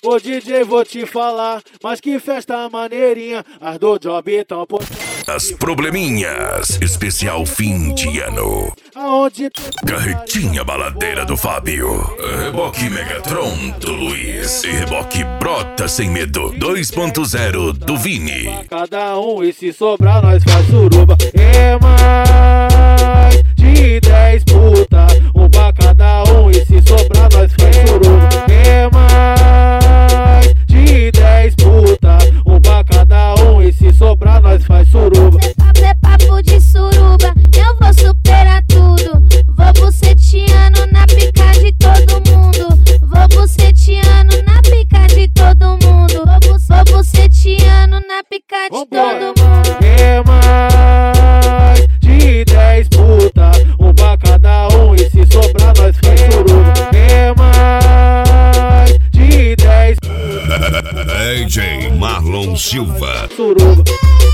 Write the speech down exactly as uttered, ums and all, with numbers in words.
Ô D J, vou te falar, mas que festa maneirinha. As do Job tão por... As probleminhas, especial fim de ano. Aonde Carretinha baladeira do Fábio. Reboque Megatron do Luiz. E reboque Brota Sem Medo dois ponto zero do Vini. cada um e se sobrar nós faz suruba. É mais de dez puta, um pra cada um e se sobrar nós faz suruba. É mais de dez puta, um pra cada um e se sobrar nós faz suruba. É papo de suruba, eu vou superar tudo. Vou buceteando na pica de todo mundo. Vou buceteando na pica de todo mundo. Vou, bu vou buceteando na pica de todo mundo. É mais de dez puta, um pra cada um e se sobrar nós faz suruba. É mais de dez D J Marlon Silva. suruba.